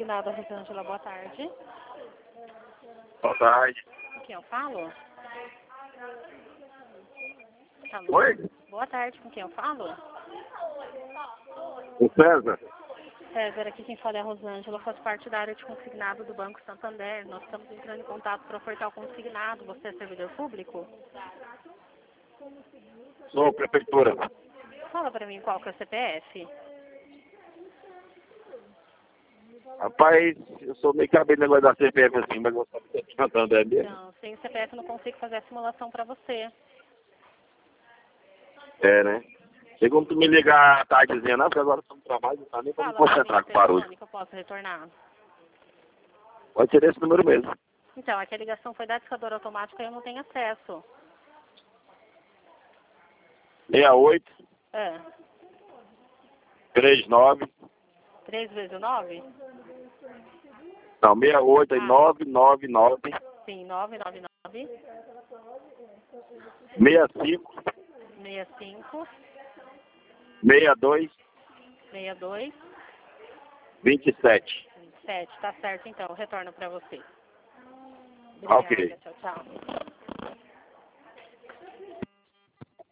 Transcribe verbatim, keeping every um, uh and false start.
Consignado Rosângela, boa tarde. Boa tarde. Com quem eu falo? Alô? Oi? Boa tarde, com quem eu falo? O César? César, aqui quem fala é a Rosângela, faz parte da área de consignado do Banco Santander. Nós estamos entrando em contato para ofertar o consignado. Você é servidor público? Sou prefeitura. Fala para mim qual que é o C P F. Rapaz, eu sou meio cabelo negócio da C P F assim, mas eu só estou cantando, é mesmo? Não, sem o C P F eu não consigo fazer a simulação para você. É, né? Tem como tu me ligar à tardezinha, não? Porque agora eu estou no trabalho, não tá nem pra me Fala para mim concentrar o com o barulho. telefone que eu posso retornar. Pode ser esse número mesmo. Então, aqui a ligação foi da discadora automática e eu não tenho acesso. seis oito, É. três nove, três vezes o nove? não, seis oito, Ah. nove nove nove, Sim, nove nove nove, seis cinco, seis cinco, seis dois, seis dois, vinte e sete. sete. Tá certo, então. Eu retorno para você. Ok. Obrigada. Tchau, tchau.